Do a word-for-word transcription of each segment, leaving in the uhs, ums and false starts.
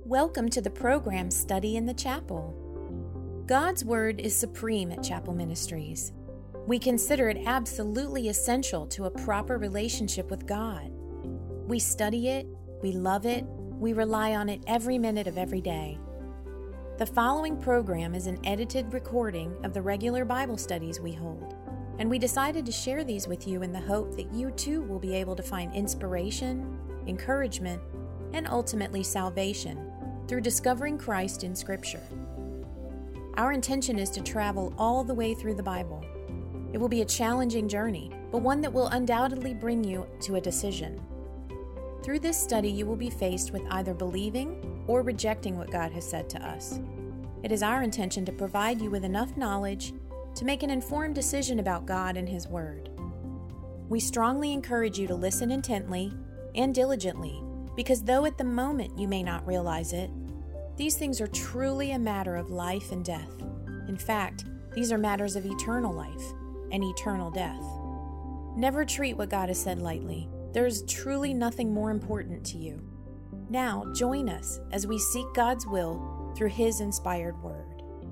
Welcome to the program Study in the Chapel. God's Word is supreme at Chapel Ministries. We consider it absolutely essential to a proper relationship with God. We study it, we love it, we rely on it every minute of every day. The following program is an edited recording of the regular Bible studies we hold, and we decided to share these with you in the hope that you too will be able to find inspiration, encouragement, and ultimately salvation through discovering Christ in Scripture. Our intention is to travel all the way through the Bible. It will be a challenging journey, but one that will undoubtedly bring you to a decision. Through this study, you will be faced with either believing or rejecting what God has said to us. It is our intention to provide you with enough knowledge to make an informed decision about God and His Word. We strongly encourage you to listen intently and diligently, because though at the moment you may not realize it, these things are truly a matter of life and death. In fact, these are matters of eternal life and eternal death. Never treat what God has said lightly. There is truly nothing more important to you. Now, join us as we seek God's will through His inspired Word.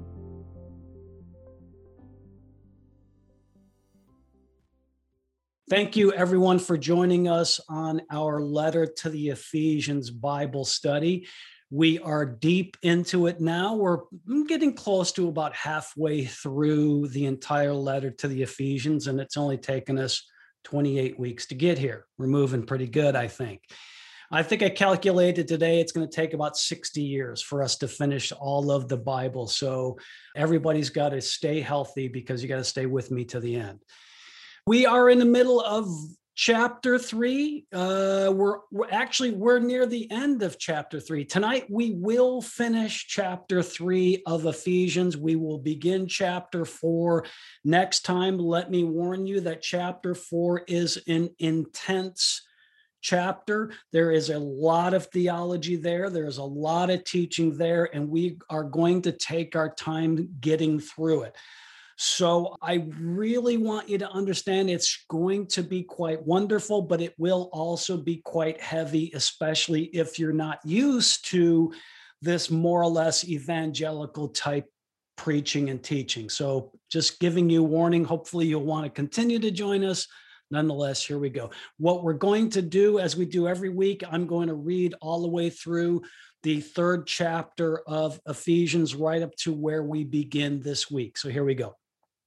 Thank you, everyone, for joining us on our letter to the Ephesians Bible study. We are deep into it now. We're getting close to about halfway through the entire letter to the Ephesians, and it's only taken us twenty-eight weeks to get here. We're moving pretty good, I think. I think I calculated today it's going to take about sixty years for us to finish all of the Bible. So everybody's got to stay healthy because you got to stay with me to the end. We are in the middle of chapter three. Uh, we're, we're actually, we're near the end of chapter three. Tonight, we will finish chapter three of Ephesians. We will begin chapter four next time. Let me warn you that chapter four is an intense chapter. There is a lot of theology there. There's a lot of teaching there, and we are going to take our time getting through it. So I really want you to understand it's going to be quite wonderful, but it will also be quite heavy, especially if you're not used to this more or less evangelical type preaching and teaching. So just giving you warning, hopefully you'll want to continue to join us. Nonetheless, here we go. What we're going to do, as we do every week, I'm going to read all the way through the third chapter of Ephesians right up to where we begin this week. So here we go.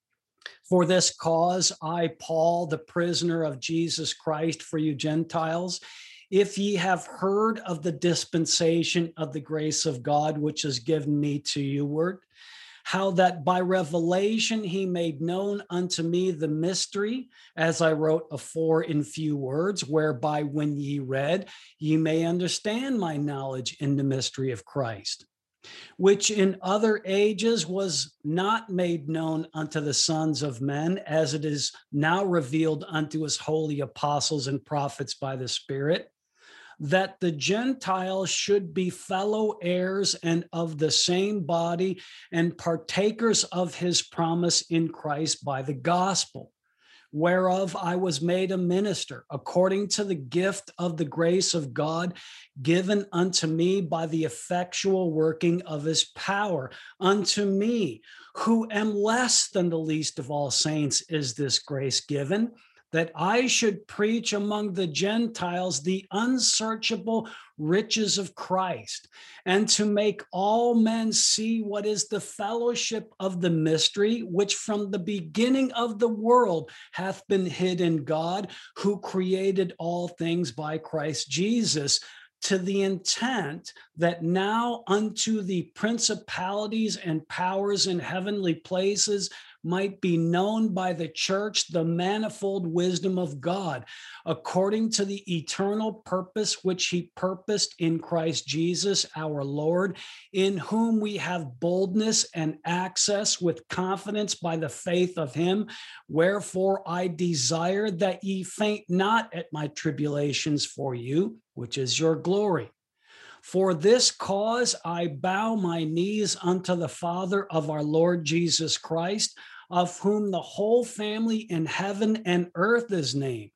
For this cause, I, Paul, the prisoner of Jesus Christ, for you Gentiles, if ye have heard of the dispensation of the grace of God, which is given me to you, how that by revelation he made known unto me the mystery, as I wrote afore in few words, whereby when ye read, ye may understand my knowledge in the mystery of Christ, which in other ages was not made known unto the sons of men, as it is now revealed unto his holy apostles and prophets by the Spirit, that the Gentiles should be fellow heirs and of the same body and partakers of his promise in Christ by the gospel, whereof I was made a minister, according to the gift of the grace of God given unto me by the effectual working of his power. Unto me, who am less than the least of all saints, is this grace given, that I should preach among the Gentiles the unsearchable riches of Christ, and to make all men see what is the fellowship of the mystery, which from the beginning of the world hath been hid in God, who created all things by Christ Jesus, to the intent that now unto the principalities and powers in heavenly places might be known by the church the manifold wisdom of God, according to the eternal purpose which he purposed in Christ Jesus our Lord, in whom we have boldness and access with confidence by the faith of him. Wherefore I desire that ye faint not at my tribulations for you, which is your glory. For this cause I bow my knees unto the Father of our Lord Jesus Christ, of whom the whole family in heaven and earth is named,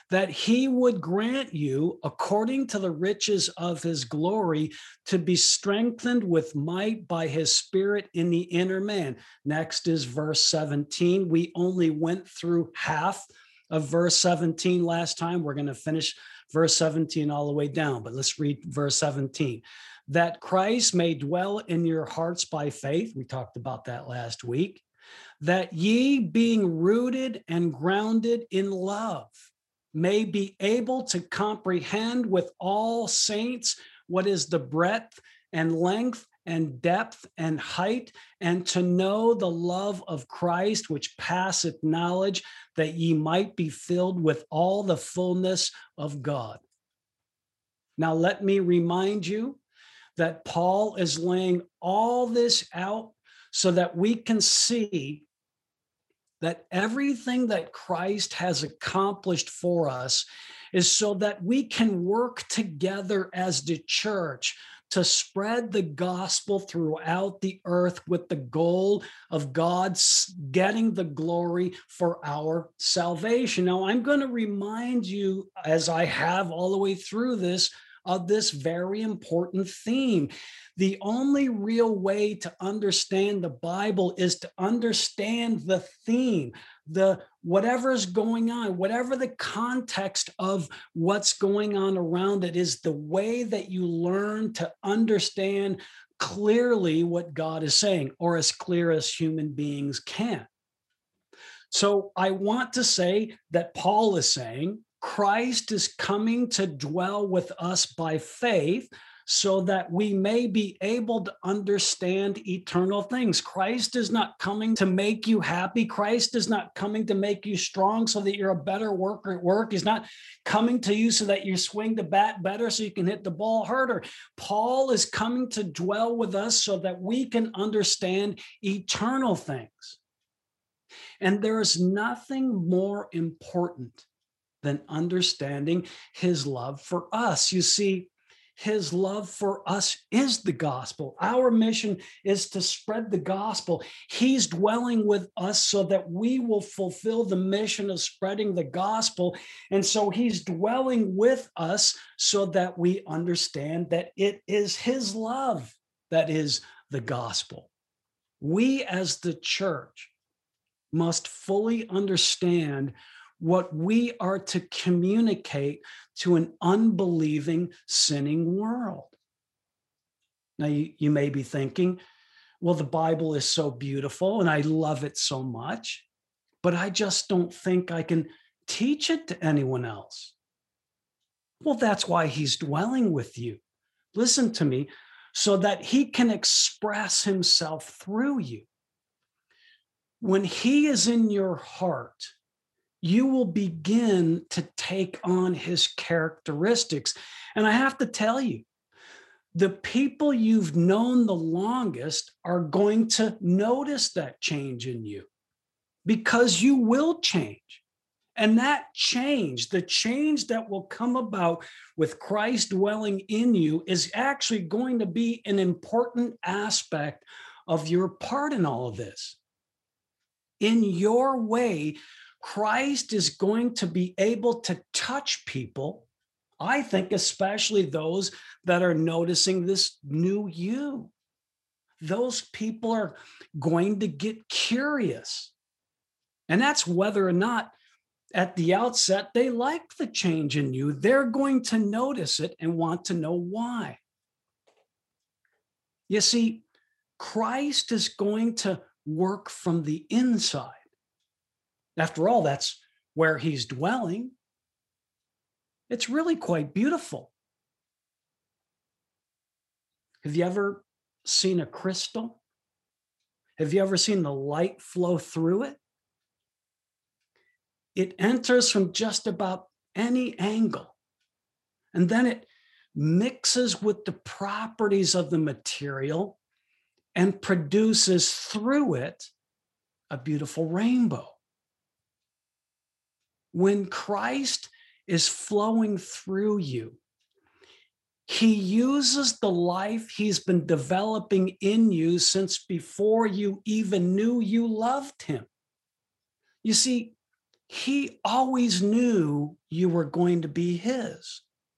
that he would grant you, according to the riches of his glory, to be strengthened with might by his Spirit in the inner man. Next is verse seventeen. We only went through half of verse seventeen last time. We're going to finish verse seventeen all the way down, but let's read verse seventeen. That Christ may dwell in your hearts by faith. We talked about that last week. That ye, being rooted and grounded in love, may be able to comprehend with all saints what is the breadth and length and depth and height, and to know the love of Christ, which passeth knowledge, that ye might be filled with all the fullness of God. Now, let me remind you that Paul is laying all this out so that we can see that everything that Christ has accomplished for us is so that we can work together as the church to spread the gospel throughout the earth with the goal of God getting the glory for our salvation. Now, I'm going to remind you, as I have all the way through this, of this very important theme. The only real way to understand the Bible is to understand the theme, the whatever's going on, whatever the context of what's going on around it is, the way that you learn to understand clearly what God is saying, or as clear as human beings can. So I want to say that Paul is saying Christ is coming to dwell with us by faith so that we may be able to understand eternal things. Christ is not coming to make you happy. Christ is not coming to make you strong so that you're a better worker at work. He's not coming to you so that you swing the bat better so you can hit the ball harder. Paul is coming to dwell with us so that we can understand eternal things. And there is nothing more important than understanding his love for us. You see, his love for us is the gospel. Our mission is to spread the gospel. He's dwelling with us so that we will fulfill the mission of spreading the gospel. And so he's dwelling with us so that we understand that it is his love that is the gospel. We as the church must fully understand what we are to communicate to an unbelieving, sinning world. Now, you, you may be thinking, well, the Bible is so beautiful and I love it so much, but I just don't think I can teach it to anyone else. Well, that's why he's dwelling with you. Listen to me, so that he can express himself through you. When he is in your heart, you will begin to take on his characteristics. And I have to tell you, the people you've known the longest are going to notice that change in you, because you will change. And that change, the change that will come about with Christ dwelling in you, is actually going to be an important aspect of your part in all of this. In your way, Christ is going to be able to touch people, I think, especially those that are noticing this new you. Those people are going to get curious. And that's whether or not at the outset they like the change in you. They're going to notice it and want to know why. You see, Christ is going to work from the inside. After all, that's where he's dwelling. It's really quite beautiful. Have you ever seen a crystal? Have you ever seen the light flow through it? It enters from just about any angle, and then it mixes with the properties of the material and produces through it a beautiful rainbow. When Christ is flowing through you, he uses the life he's been developing in you since before you even knew you loved him. You see, He always knew you were going to be his.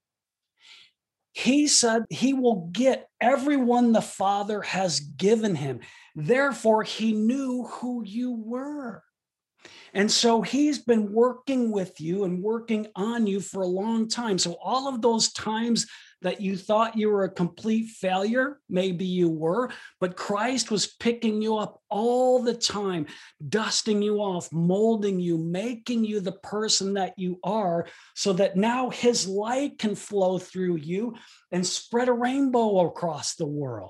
He said he will get everyone the Father has given him. Therefore, he knew who you were. And so he's been working with you and working on you for a long time. So all of those times that you thought you were a complete failure, maybe you were, but Christ was picking you up all the time, dusting you off, molding you, making you the person that you are, so that now his light can flow through you and spread a rainbow across the world.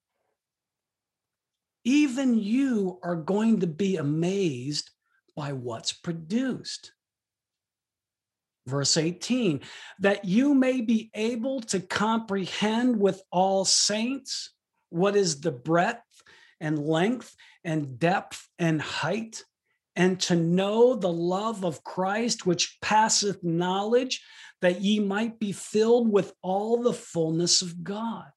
Even you are going to be amazed by what's produced. Verse eighteen, that you may be able to comprehend with all saints what is the breadth and length and depth and height, and to know the love of Christ which passeth knowledge, that ye might be filled with all the fullness of God.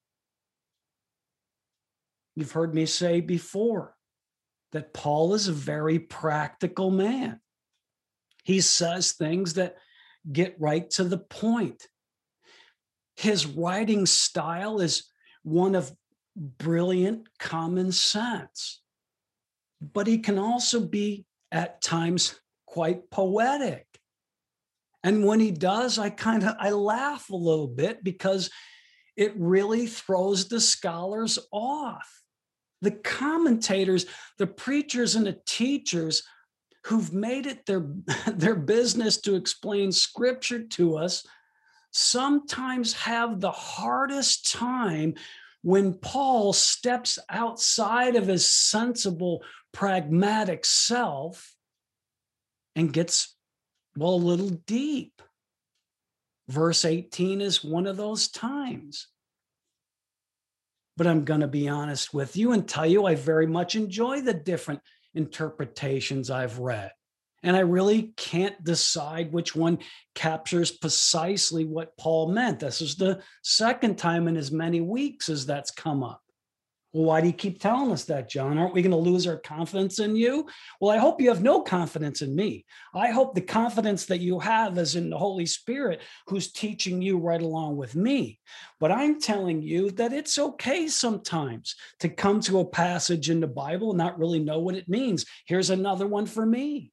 You've heard me say before that Paul is a very practical man. He says things that get right to the point. His writing style is one of brilliant common sense, but he can also be at times quite poetic. And when he does, I kind of I laugh a little bit because it really throws the scholars off. The commentators, the preachers and the teachers who've made it their, their business to explain scripture to us sometimes have the hardest time when Paul steps outside of his sensible, pragmatic self and gets, well, a little deep. Verse eighteen is one of those times. But I'm going to be honest with you and tell you I very much enjoy the different interpretations I've read. And I really can't decide which one captures precisely what Paul meant. This is the second time in as many weeks as that's come up. Well, why do you keep telling us that, John? Aren't we going to lose our confidence in you? Well, I hope you have no confidence in me. I hope the confidence that you have is in the Holy Spirit, who's teaching you right along with me. But I'm telling you that it's okay sometimes to come to a passage in the Bible and not really know what it means. Here's another one for me.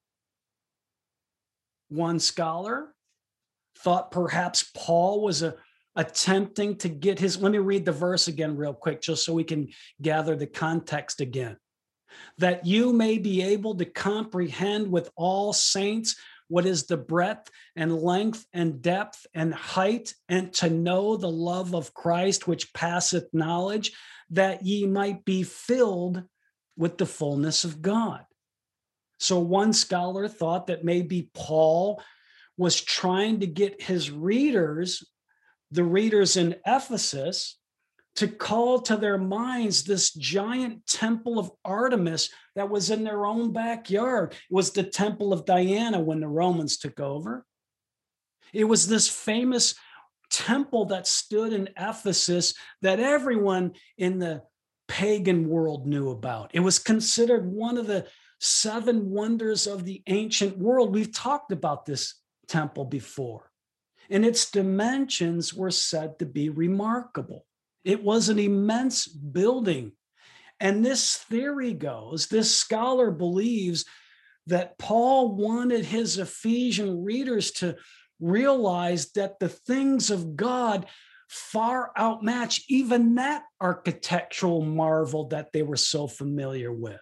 One scholar thought perhaps Paul was a attempting to get his, let me read the verse again real quick, just so we can gather the context again. That you may be able to comprehend with all saints what is the breadth and length and depth and height, and to know the love of Christ which passeth knowledge, that ye might be filled with the fullness of God. So one scholar thought that maybe Paul was trying to get his readers, the readers in Ephesus, to call to their minds this giant temple of Artemis that was in their own backyard. It was the temple of Diana when the Romans took over. It was this famous temple that stood in Ephesus that everyone in the pagan world knew about. It was considered one of the seven wonders of the ancient world. We've talked about this temple before. And its dimensions were said to be remarkable. It was an immense building. And this theory goes, this scholar believes that Paul wanted his Ephesian readers to realize that the things of God far outmatch even that architectural marvel that they were so familiar with.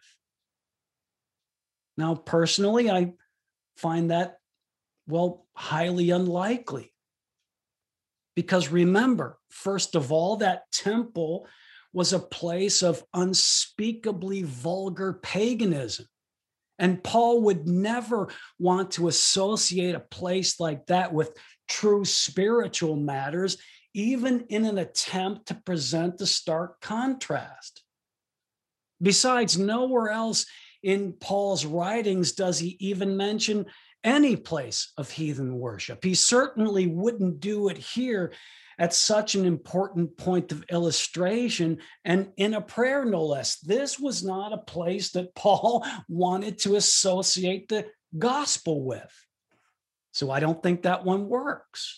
Now, personally, I find that, well, highly unlikely. Because remember, first of all, that temple was a place of unspeakably vulgar paganism. And Paul would never want to associate a place like that with true spiritual matters, even in an attempt to present a stark contrast. Besides, nowhere else in Paul's writings does he even mention any place of heathen worship. He certainly wouldn't do it here at such an important point of illustration, and in a prayer, no less. This was not a place that Paul wanted to associate the gospel with. So I don't think that one works.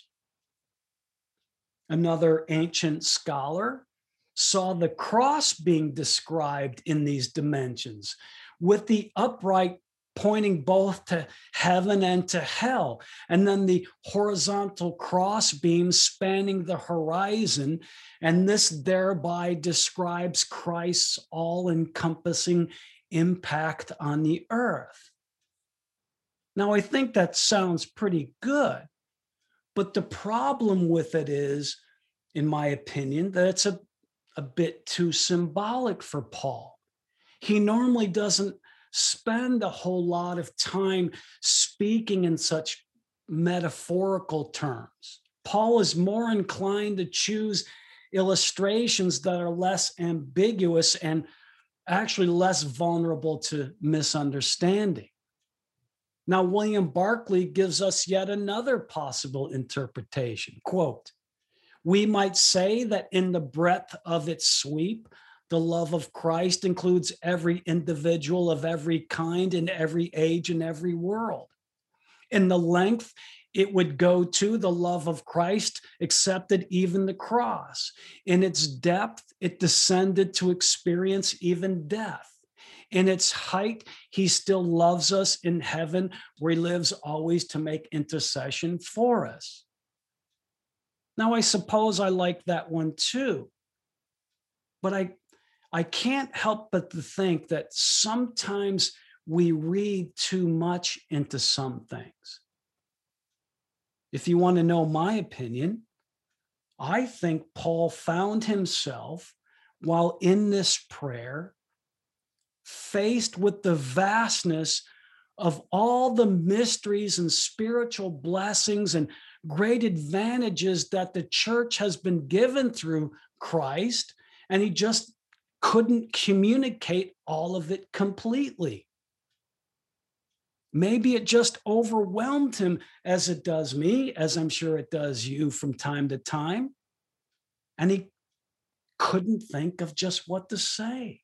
Another ancient scholar saw the cross being described in these dimensions, with the upright pointing both to heaven and to hell, and then the horizontal cross beams spanning the horizon, and this thereby describes Christ's all-encompassing impact on the earth. Now, I think that sounds pretty good, but the problem with it is, in my opinion, that it's a, a bit too symbolic for Paul. He normally doesn't spend a whole lot of time speaking in such metaphorical terms. Paul is more inclined to choose illustrations that are less ambiguous and actually less vulnerable to misunderstanding. Now, William Barclay gives us yet another possible interpretation. Quote, "We might say that in the breadth of its sweep, the love of Christ includes every individual of every kind in every age and every world. In the length, it would go to the love of Christ, accepted even the cross. In its depth, it descended to experience even death. In its height, he still loves us in heaven, where he lives always to make intercession for us." Now, I suppose I like that one too, but I I can't help but to think that sometimes we read too much into some things. If you want to know my opinion, I think Paul found himself, while in this prayer, faced with the vastness of all the mysteries and spiritual blessings and great advantages that the church has been given through Christ, and he just couldn't communicate all of it completely. Maybe it just overwhelmed him, as it does me, as I'm sure it does you from time to time, and he couldn't think of just what to say.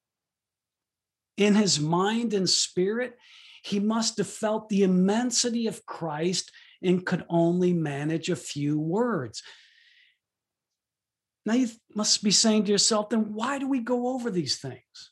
In his mind and spirit, he must have felt the immensity of Christ and could only manage a few words. Now you must be saying to yourself, then why do we go over these things?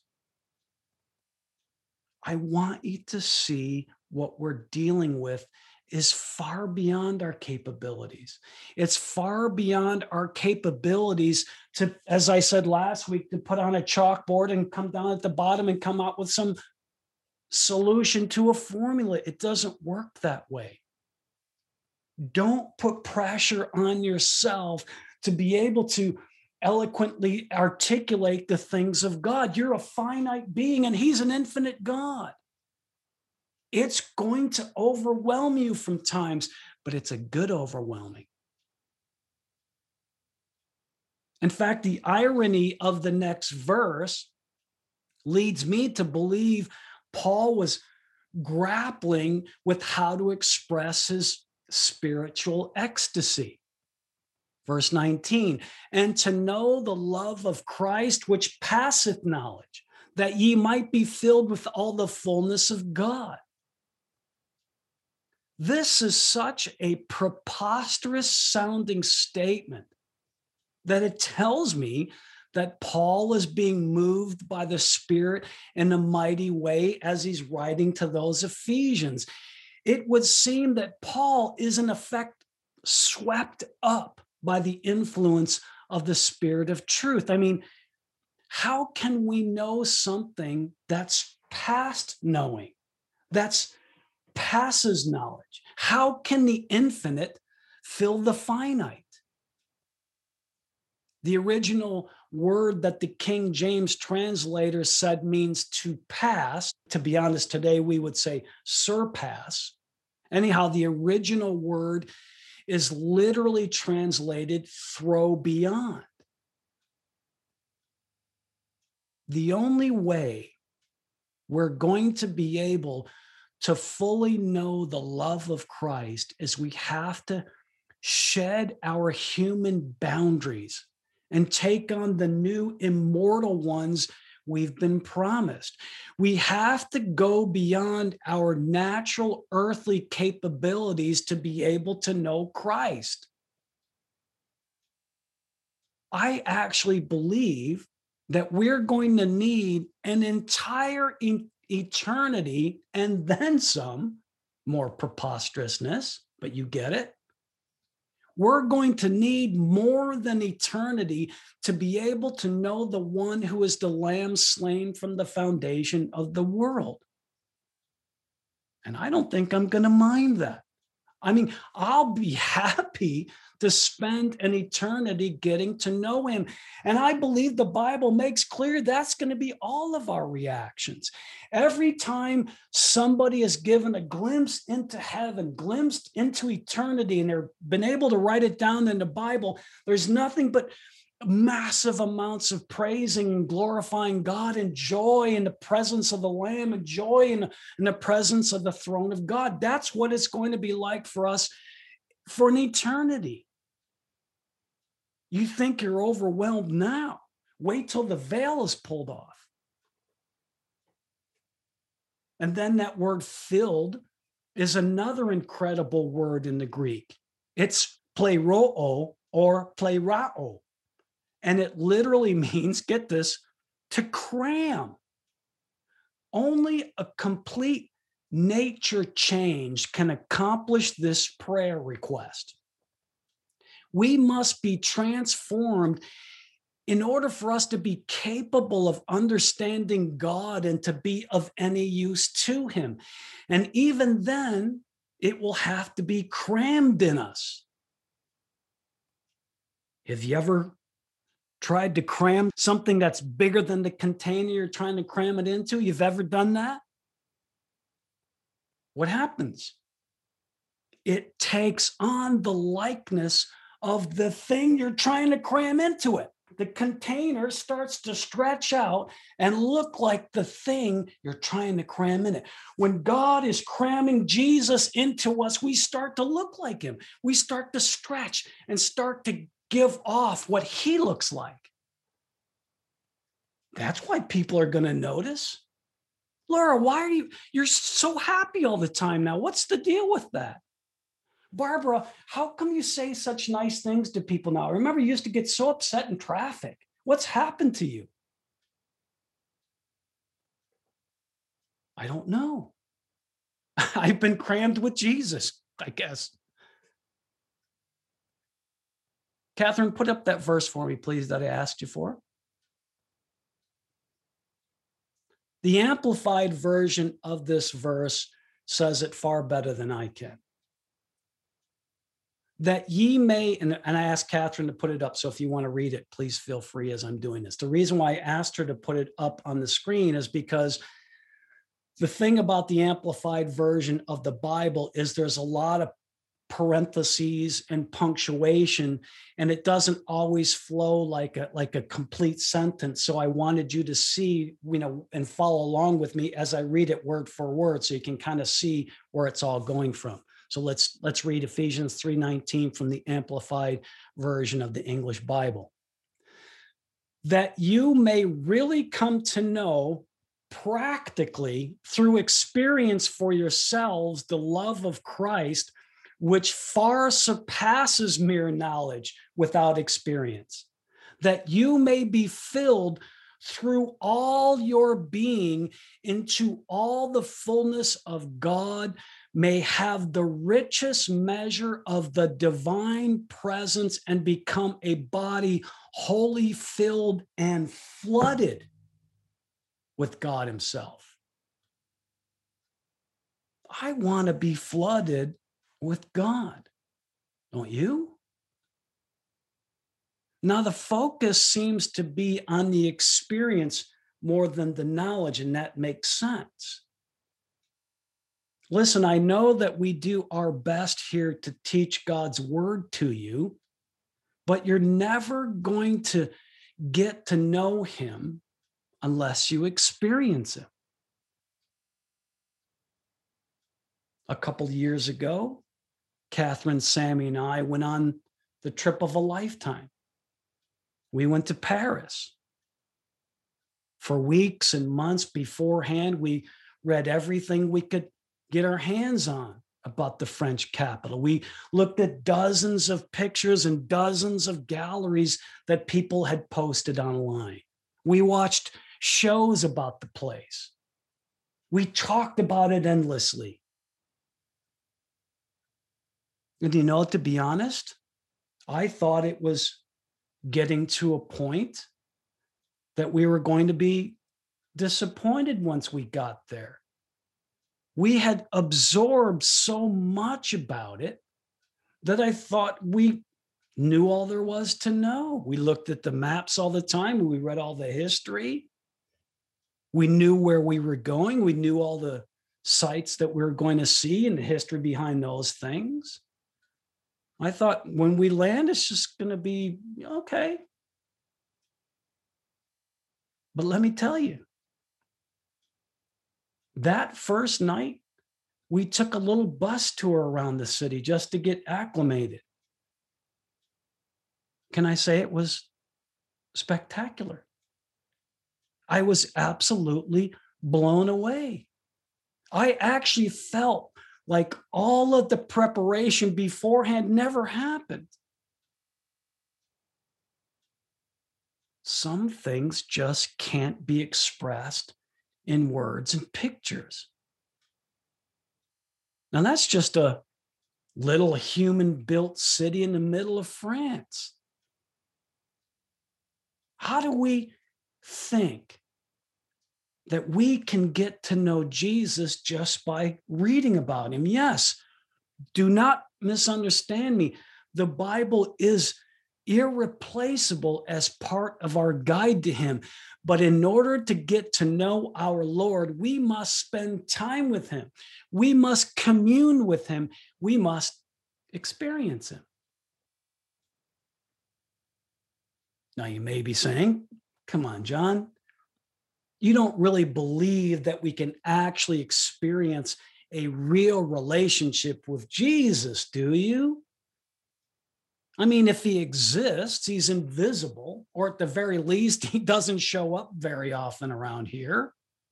I want you to see what we're dealing with is far beyond our capabilities. It's far beyond our capabilities to, as I said last week, to put on a chalkboard and come down at the bottom and come out with some solution to a formula. It doesn't work that way. Don't put pressure on yourself to be able to eloquently articulate the things of God. You're a finite being and he's an infinite God. It's going to overwhelm you from times, but it's a good overwhelming. In fact, the irony of the next verse leads me to believe Paul was grappling with how to express his spiritual ecstasy. Verse nineteen, "And to know the love of Christ, which passeth knowledge, that ye might be filled with all the fullness of God." This is such a preposterous sounding statement that it tells me that Paul is being moved by the Spirit in a mighty way as he's writing to those Ephesians. It would seem that Paul is in effect swept up by the influence of the Spirit of truth. I mean, how can we know something that's past knowing, that's passes knowledge? How can the infinite fill the finite? The original word that the King James translator said means to pass. To be honest, today we would say surpass. Anyhow, the original word is literally translated throw beyond. The only way we're going to be able to fully know the love of Christ is we have to shed our human boundaries and take on the new immortal ones we've been promised. We have to go beyond our natural earthly capabilities to be able to know Christ. I actually believe that we're going to need an entire e- eternity and then some, more preposterousness, but you get it. We're going to need more than eternity to be able to know the one who is the lamb slain from the foundation of the world. And I don't think I'm going to mind that. I mean, I'll be happy to spend an eternity getting to know him. And I believe the Bible makes clear that's going to be all of our reactions. Every time somebody is given a glimpse into heaven, glimpsed into eternity, and they've been able to write it down in the Bible, there's nothing but massive amounts of praising and glorifying God and joy in the presence of the Lamb and joy in, in the presence of the throne of God. That's what it's going to be like for us for an eternity. You think you're overwhelmed now. Wait till the veil is pulled off. And then that word filled is another incredible word in the Greek. It's pleroo or plerao. And it literally means, get this, to cram. Only a complete nature change can accomplish this prayer request. We must be transformed in order for us to be capable of understanding God and to be of any use to him. And even then, it will have to be crammed in us. Have you ever tried to cram something that's bigger than the container you're trying to cram it into? You've ever done that? What happens? It takes on the likeness of the thing you're trying to cram into it. The container starts to stretch out and look like the thing you're trying to cram in it. When God is cramming Jesus into us, we start to look like him. We start to stretch and start to give off what he looks like. That's why people are going to notice. Laura, why are you, you're so happy all the time now? What's the deal with that? Barbara, how come you say such nice things to people now? I remember you used to get so upset in traffic. What's happened to you? I don't know. I've been crammed with Jesus, I guess. Catherine, put up that verse for me, please, that I asked you for. The amplified version of this verse says it far better than I can. That ye may, and, and I asked Catherine to put it up, so if you want to read it, please feel free as I'm doing this. The reason why I asked her to put it up on the screen is because the thing about the amplified version of the Bible is there's a lot of parentheses and punctuation, and it doesn't always flow like a like a complete sentence. So I wanted you to see, you know, and follow along with me as I read it word for word, so you can kind of see where it's all going from. So let's let's read Ephesians three nineteen from the amplified version of the English Bible. That you may really come to know practically through experience for yourselves the love of Christ, which far surpasses mere knowledge without experience, that you may be filled through all your being into all the fullness of God, may have the richest measure of the divine presence and become a body wholly filled and flooded with God himself. I want to be flooded with God, don't you? Now, the focus seems to be on the experience more than the knowledge, and that makes sense. Listen, I know that we do our best here to teach God's word to you, but you're never going to get to know him unless you experience him. A couple of years ago, Catherine, Sammy, and I went on the trip of a lifetime. We went to Paris. For weeks and months beforehand, we read everything we could get our hands on about the French capital. We looked at dozens of pictures and dozens of galleries that people had posted online. We watched shows about the place. We talked about it endlessly. And you know, to be honest, I thought it was getting to a point that we were going to be disappointed once we got there. We had absorbed so much about it that I thought we knew all there was to know. We looked at the maps all the time. We read all the history. We knew where we were going. We knew all the sites that we were going to see and the history behind those things. I thought when we land, it's just going to be okay. But let me tell you, that first night, we took a little bus tour around the city just to get acclimated. Can I say it was spectacular? I was absolutely blown away. I actually felt like all of the preparation beforehand never happened. Some things just can't be expressed in words and pictures. Now, that's just a little human-built city in the middle of France. How do we think that we can get to know Jesus just by reading about him? Yes, do not misunderstand me. The Bible is irreplaceable as part of our guide to him. But in order to get to know our Lord, we must spend time with him. We must commune with him. We must experience him. Now, you may be saying, come on, John, you don't really believe that we can actually experience a real relationship with Jesus, do you? I mean, if he exists, he's invisible, or at the very least, he doesn't show up very often around here.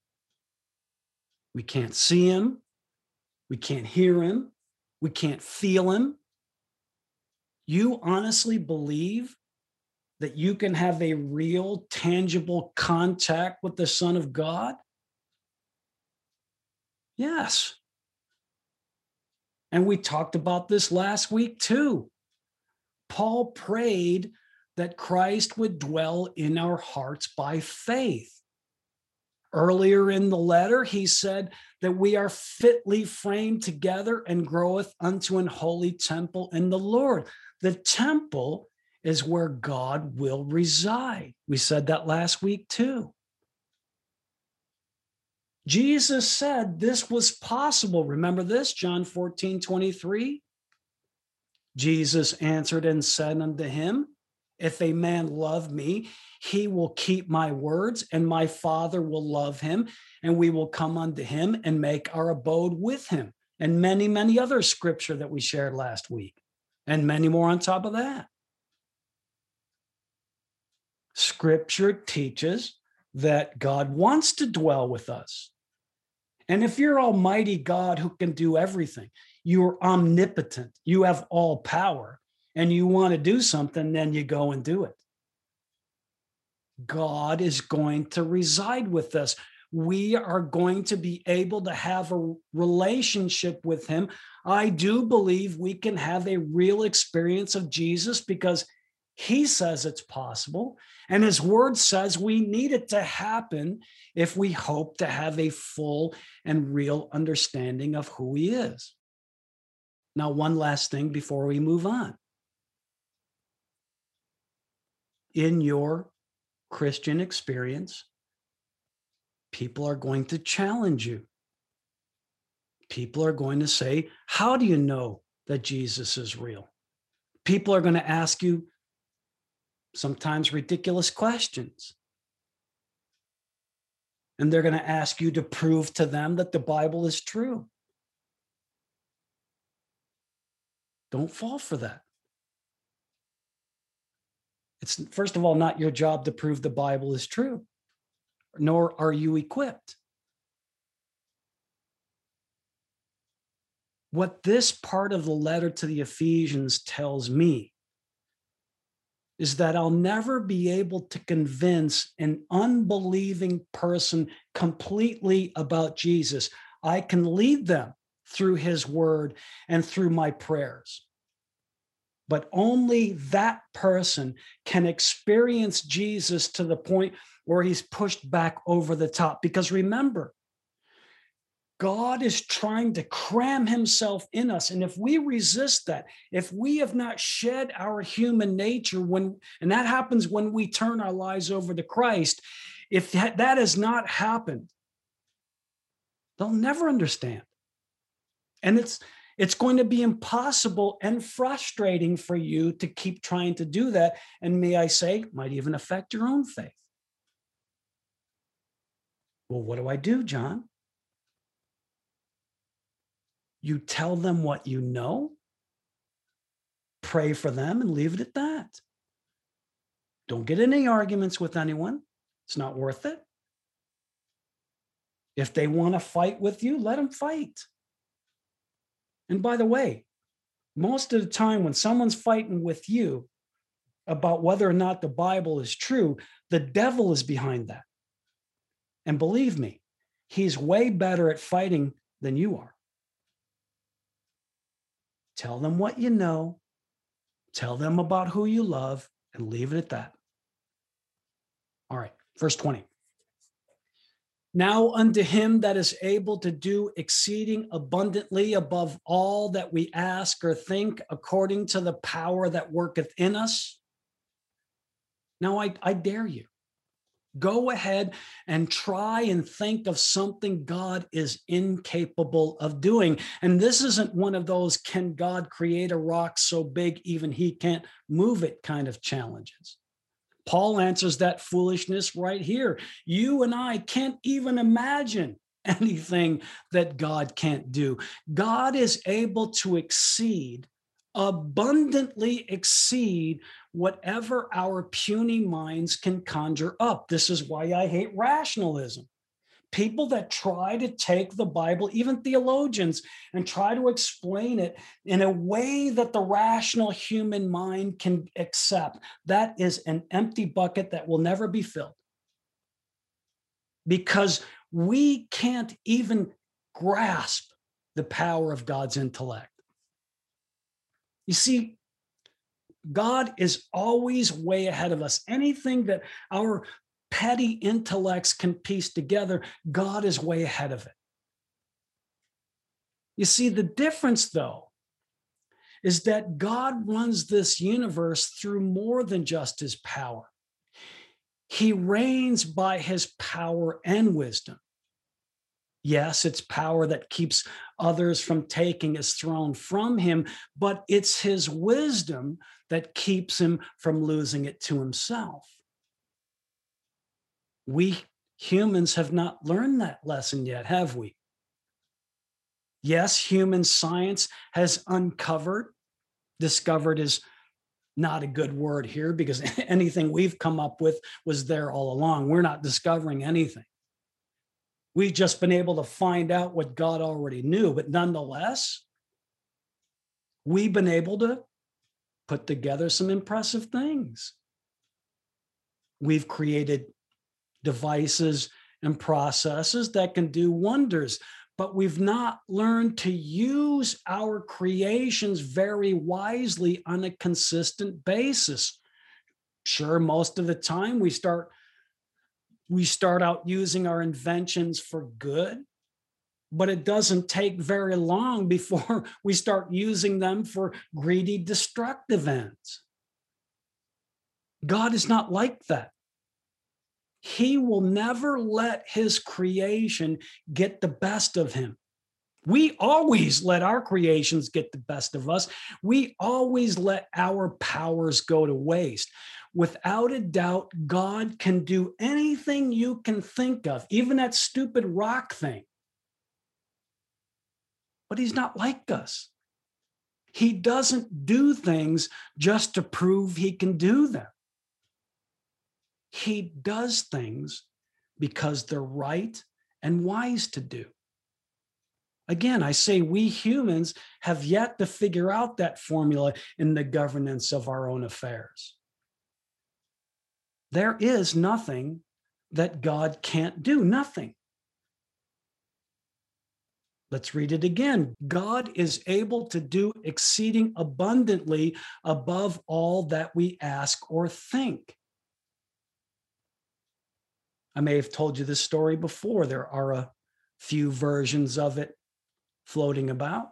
We can't see him. We can't hear him. We can't feel him. You honestly believe that you can have a real, tangible contact with the Son of God? Yes. And we talked about this last week too. Paul prayed that Christ would dwell in our hearts by faith. Earlier in the letter, he said that we are fitly framed together and groweth unto an holy temple in the Lord. The temple is where God will reside. We said that last week too. Jesus said this was possible. Remember this, John fourteen twenty-three? Jesus answered and said unto him, if a man love me, he will keep my words, and my Father will love him, and we will come unto him and make our abode with him. And many, many other scripture that we shared last week, and many more on top of that. Scripture teaches that God wants to dwell with us. And if you're Almighty God who can do everything, you're omnipotent, you have all power, and you want to do something, then you go and do it. God is going to reside with us. We are going to be able to have a relationship with him. I do believe we can have a real experience of Jesus because he says it's possible, and his word says we need it to happen if we hope to have a full and real understanding of who he is. Now, one last thing before we move on. In your Christian experience, people are going to challenge you. People are going to say, how do you know that Jesus is real? People are going to ask you sometimes ridiculous questions. And they're going to ask you to prove to them that the Bible is true. Don't fall for that. It's, first of all, not your job to prove the Bible is true. nor are you equipped. What this part of the letter to the Ephesians tells me is that I'll never be able to convince an unbelieving person completely about Jesus. I can lead them through his word and through my prayers. But only that person can experience Jesus to the point where he's pushed back over the top. Because remember, God is trying to cram himself in us. And if we resist that, if we have not shed our human nature, when, and that happens when we turn our lives over to Christ, if that, that has not happened, they'll never understand. And it's, it's going to be impossible and frustrating for you to keep trying to do that. And may I say, might even affect your own faith. Well, what do I do, John? You tell them what you know, pray for them, and leave it at that. Don't get any arguments with anyone. It's not worth it. If they want to fight with you, let them fight. And by the way, most of the time when someone's fighting with you about whether or not the Bible is true, the devil is behind that. And believe me, he's way better at fighting than you are. Tell them what you know, tell them about who you love, and leave it at that. All right, verse twenty. Now unto him that is able to do exceeding abundantly above all that we ask or think, according to the power that worketh in us. Now I, I dare you. Go ahead and try and think of something God is incapable of doing. And this isn't one of those, can God create a rock so big even he can't move it kind of challenges. Paul answers that foolishness right here. You and I can't even imagine anything that God can't do. God is able to exceed, abundantly exceed whatever our puny minds can conjure up. This is why I hate rationalism. People that try to take the Bible, even theologians, and try to explain it in a way that the rational human mind can accept. That is an empty bucket that will never be filled. Because we can't even grasp the power of God's intellect. You see, God is always way ahead of us. Anything that our petty intellects can piece together, God is way ahead of it. You see, the difference, though, is that God runs this universe through more than just his power. He reigns by his power and wisdom. Yes, it's power that keeps others from taking his throne from him, but it's his wisdom that keeps him from losing it to himself. We humans have not learned that lesson yet, have we? Yes, human science has uncovered, discovered is not a good word here because anything we've come up with was there all along. We're not discovering anything. We've just been able to find out what God already knew, but nonetheless, we've been able to put together some impressive things. We've created devices and processes that can do wonders, but we've not learned to use our creations very wisely on a consistent basis. Sure, most of the time we start we start out using our inventions for good, but it doesn't take very long before we start using them for greedy, destructive ends. God is not like that. He will never let his creation get the best of him. We always let our creations get the best of us. We always let our powers go to waste. Without a doubt, God can do anything you can think of, even that stupid rock thing. But he's not like us. He doesn't do things just to prove he can do them. He does things because they're right and wise to do. Again, I say we humans have yet to figure out that formula in the governance of our own affairs. There is nothing that God can't do, nothing. Let's read it again. God is able to do exceeding abundantly above all that we ask or think. I may have told you this story before. There are a few versions of it floating about.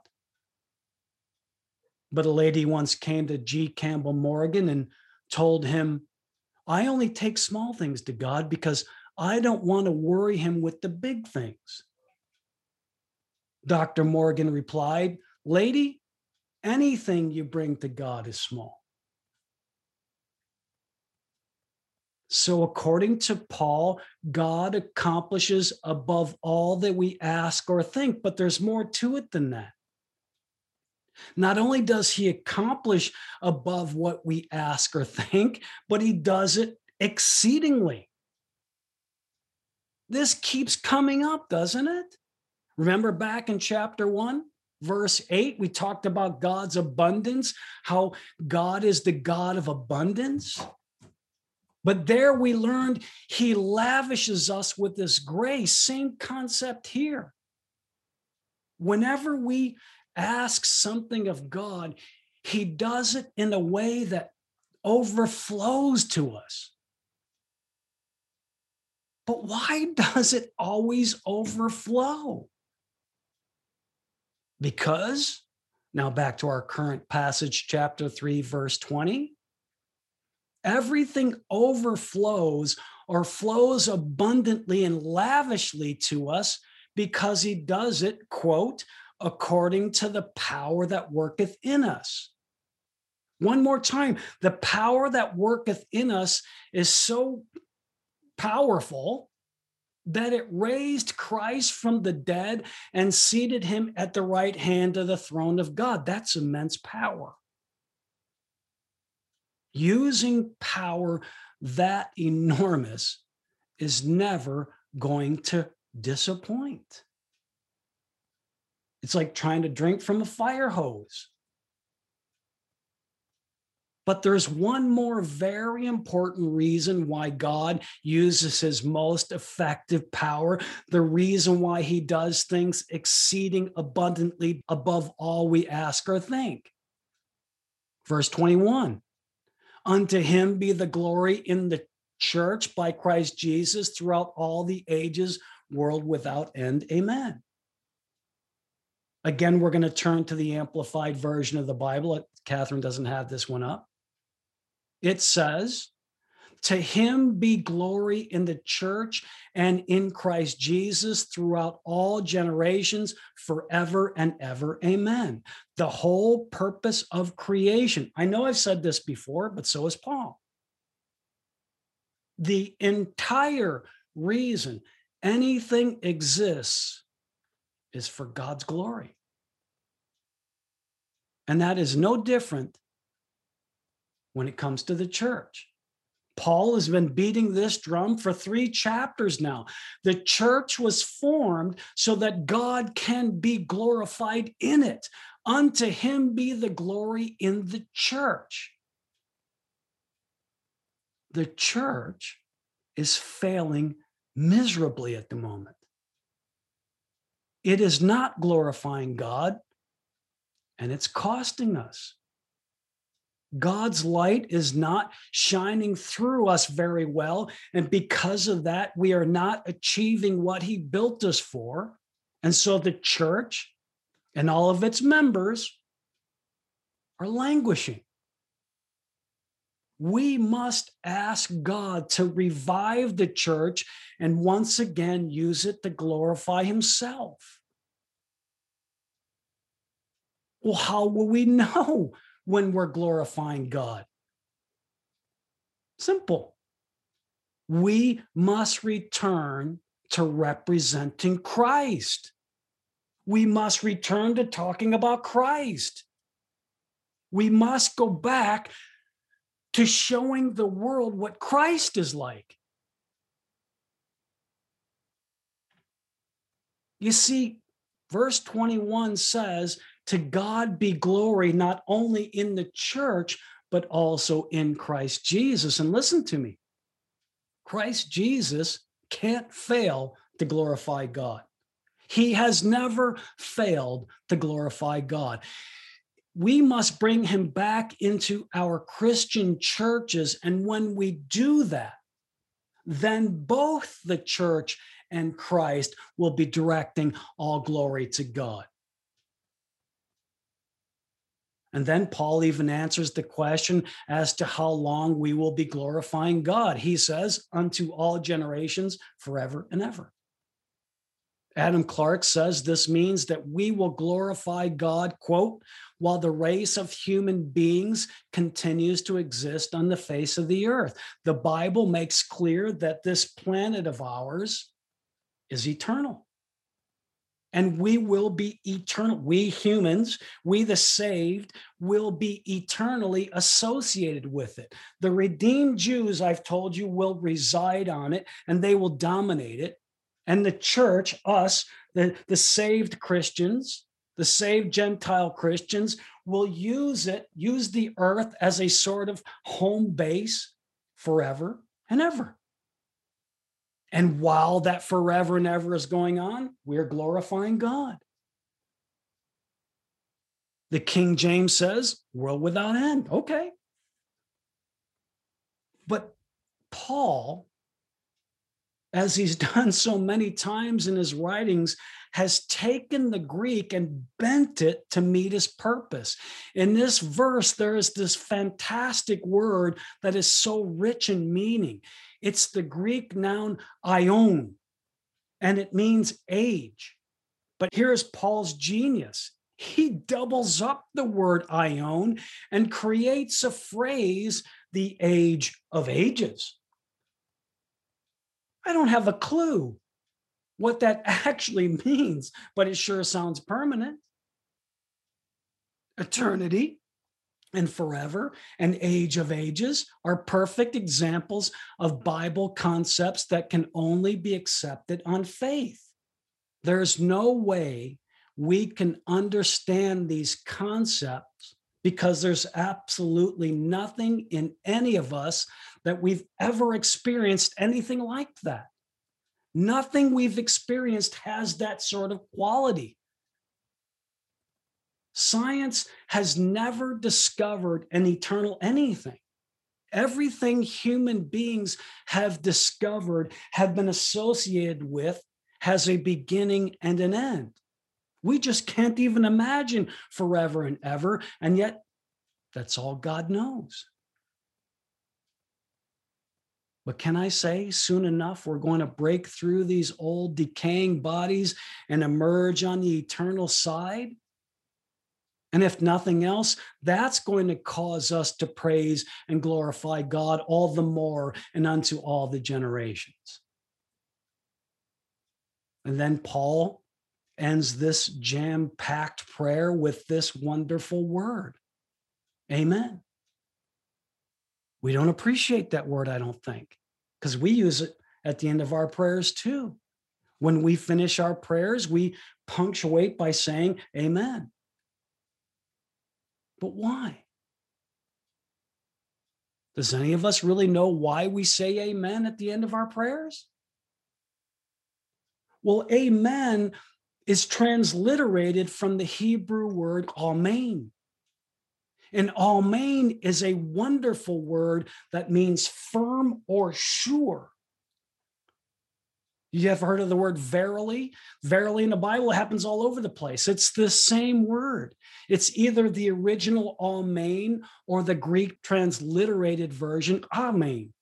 But a lady once came to G. Campbell Morgan and told him, I only take small things to God because I don't want to worry him with the big things. Doctor Morgan replied, Lady, anything you bring to God is small. So according to Paul, God accomplishes above all that we ask or think, but there's more to it than that. Not only does he accomplish above what we ask or think, but he does it exceedingly. This keeps coming up, doesn't it? Remember back in chapter one, verse eight, we talked about God's abundance, how God is the God of abundance. But there we learned he lavishes us with this grace. Same concept here. Whenever we ask something of God, he does it in a way that overflows to us. But why does it always overflow? Because, now back to our current passage, chapter three, verse twenty, everything overflows or flows abundantly and lavishly to us because he does it, quote, according to the power that worketh in us. One more time, the power that worketh in us is so powerful that it raised Christ from the dead and seated him at the right hand of the throne of God. That's immense power. Using power that enormous is never going to disappoint. It's like trying to drink from a fire hose. But there's one more very important reason why God uses his most effective power, the reason why he does things exceeding abundantly above all we ask or think. Verse twenty-one, unto him be the glory in the church by Christ Jesus throughout all the ages, world without end. Amen. Again, we're going to turn to the Amplified version of the Bible. Catherine doesn't have this one up. It says, to him be glory in the church and in Christ Jesus throughout all generations, forever and ever. Amen. The whole purpose of creation. I know I've said this before, but so has Paul. The entire reason anything exists is for God's glory. And that is no different when it comes to the church. Paul has been beating this drum for three chapters now. The church was formed so that God can be glorified in it. Unto him be the glory in the church. The church is failing miserably at the moment. It is not glorifying God, and it's costing us. God's light is not shining through us very well. And because of that, we are not achieving what he built us for. And so the church and all of its members are languishing. We must ask God to revive the church and once again use it to glorify himself. Well, how will we know when we're glorifying God? Simple. We must return to representing Christ. We must return to talking about Christ. We must go back to showing the world what Christ is like. You see, verse twenty-one says, to God be glory not only in the church, but also in Christ Jesus. And listen to me, Christ Jesus can't fail to glorify God. He has never failed to glorify God. We must bring him back into our Christian churches. And when we do that, then both the church and Christ will be directing all glory to God. And then Paul even answers the question as to how long we will be glorifying God. He says, unto all generations, forever and ever. Adam Clarke says this means that we will glorify God, quote, while the race of human beings continues to exist on the face of the earth. The Bible makes clear that this planet of ours is eternal. And we will be eternal. We humans, we the saved, will be eternally associated with it. The redeemed Jews, I've told you, will reside on it and they will dominate it. And the church, us, the, the saved Christians, the saved Gentile Christians, will use it, use the earth as a sort of home base forever and ever. And while that forever and ever is going on, we're glorifying God. The King James says, world without end. Okay. But Paul, as he's done so many times in his writings, has taken the Greek and bent it to meet his purpose. In this verse, there is this fantastic word that is so rich in meaning. It's the Greek noun aion, and it means age. But here's Paul's genius. He doubles up the word aion and creates a phrase, the age of ages. I don't have a clue what that actually means, but it sure sounds permanent. Eternity and forever and age of ages are perfect examples of Bible concepts that can only be accepted on faith. There's no way we can understand these concepts because there's absolutely nothing in any of us that we've ever experienced anything like that. Nothing we've experienced has that sort of quality. Science has never discovered an eternal anything. Everything human beings have discovered, have been associated with, has a beginning and an end. We just can't even imagine forever and ever, and yet that's all God knows. But can I say, soon enough, we're going to break through these old decaying bodies and emerge on the eternal side? And if nothing else, that's going to cause us to praise and glorify God all the more and unto all the generations. And then Paul ends this jam-packed prayer with this wonderful word, amen. We don't appreciate that word, I don't think, because we use it at the end of our prayers too. When we finish our prayers, we punctuate by saying amen. But why? Does any of us really know why we say amen at the end of our prayers? Well, amen is transliterated from the Hebrew word amen. And amen is a wonderful word that means firm or sure. You ever heard of the word verily? Verily in the Bible happens all over the place. It's the same word. It's either the original amen or the Greek transliterated version, amen.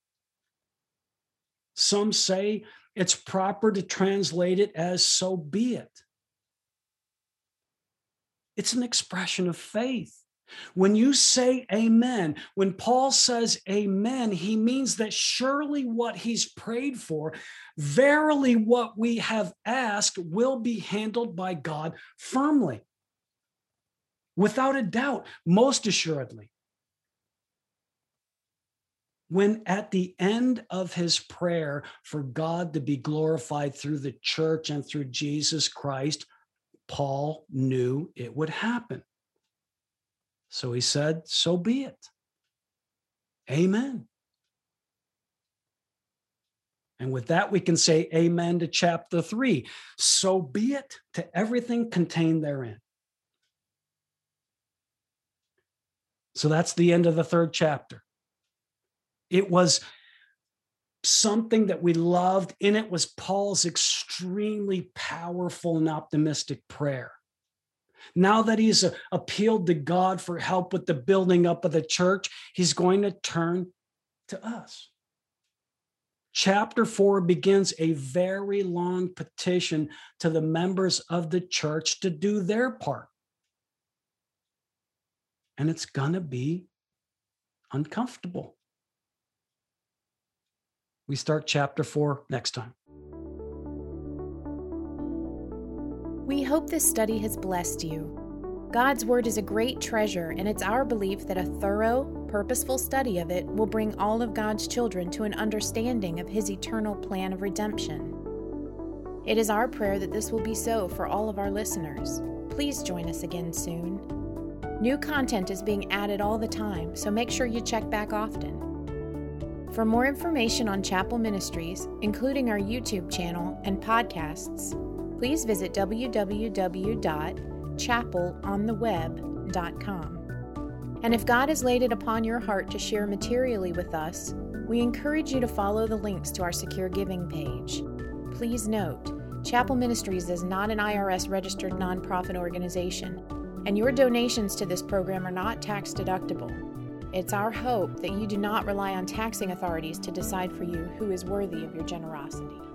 Some say it's proper to translate it as so be it. It's an expression of faith. When you say amen, when Paul says amen, he means that surely what he's prayed for, verily what we have asked will be handled by God firmly. Without a doubt, most assuredly. when at the end of his prayer for God to be glorified through the church and through Jesus Christ, Paul knew it would happen. So he said, so be it. Amen. And with that, we can say amen to chapter three. So be it to everything contained therein. So that's the end of the third chapter. It was something that we loved. In it was Paul's extremely powerful and optimistic prayer. Now that he's uh, appealed to God for help with the building up of the church, he's going to turn to us. Chapter four begins a very long petition to the members of the church to do their part. And it's going to be uncomfortable. We start chapter four next time. We hope this study has blessed you. God's Word is a great treasure, and it's our belief that a thorough, purposeful study of it will bring all of God's children to an understanding of His eternal plan of redemption. It is our prayer that this will be so for all of our listeners. Please join us again soon. New content is being added all the time, so make sure you check back often. For more information on Chapel Ministries, including our YouTube channel and podcasts, please visit w w w dot chapel on the web dot com. And if God has laid it upon your heart to share materially with us, we encourage you to follow the links to our secure giving page. Please note, Chapel Ministries is not an I R S-registered nonprofit organization, and your donations to this program are not tax deductible. It's our hope that you do not rely on taxing authorities to decide for you who is worthy of your generosity.